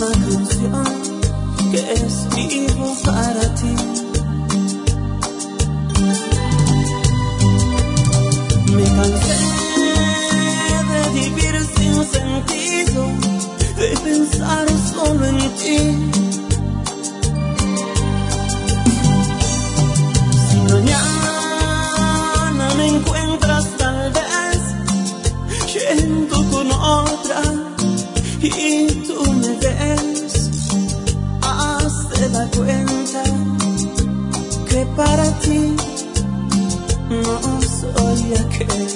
última canción que escribo para ti. Me cansé de vivir sin sentido, de pensar solo en ti. Si mañana me encuentras tal vez yendo con otra y tú me ves, hazte la cuenta que para ti no soy aquel.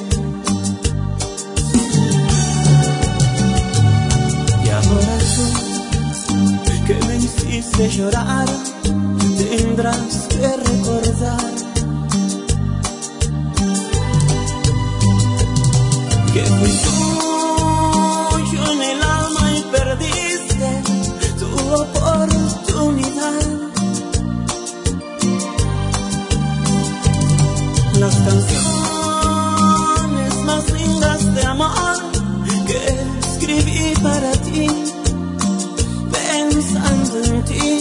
Y ahora tú, que me hiciste llorar, tendrás que recordar que fui tuyo en el alma y perdiste tu oportunidad. Las canciones más lindas de amor que escribí para ti, pensando en ti,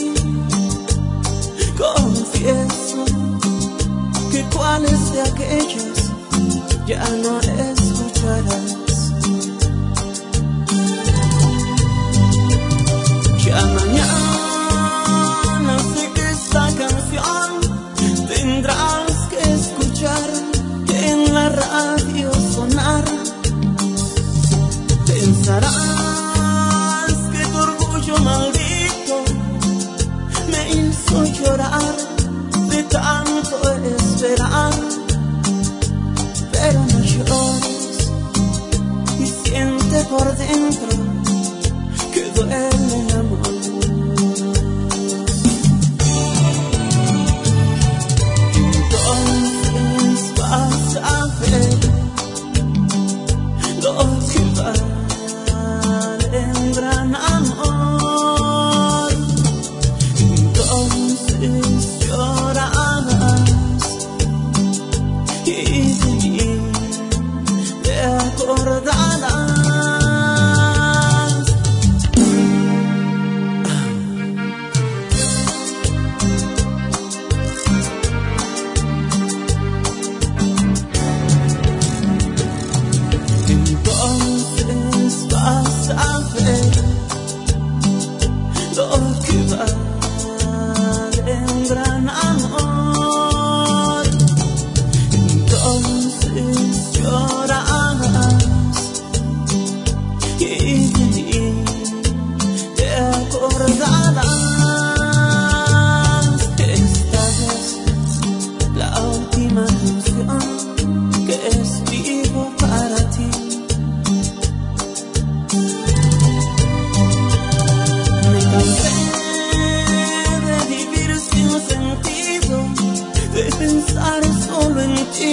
confieso que cuáles de aquellas ya no escucharás. Ya mañana sé que esta canción tendrás que escuchar en la radio sonar. Pensarás que tu orgullo maldito me hizo llorar de tanto esperar. Pero no llores y siente por dentro que duele el amor. Entonces vas a ver lo que vale un gran amor. Entonces llorarás y de mí te acordarás. Entonces vas a ver lo que vale un gran amor. Entonces llorarás y de mí te acordarás. Esta es la última canción que escribo para ti. Me cansé de vivir sin sentido, de pensar solo en ti.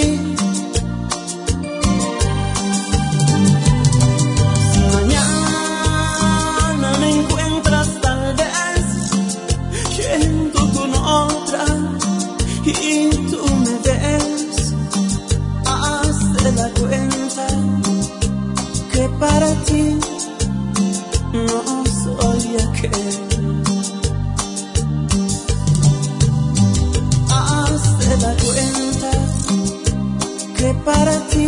Si mañana me encuentras tal vez yendo con otra y tú me ves, hazte la cuenta que para ti no soy aquel. Hazte la cuenta que para ti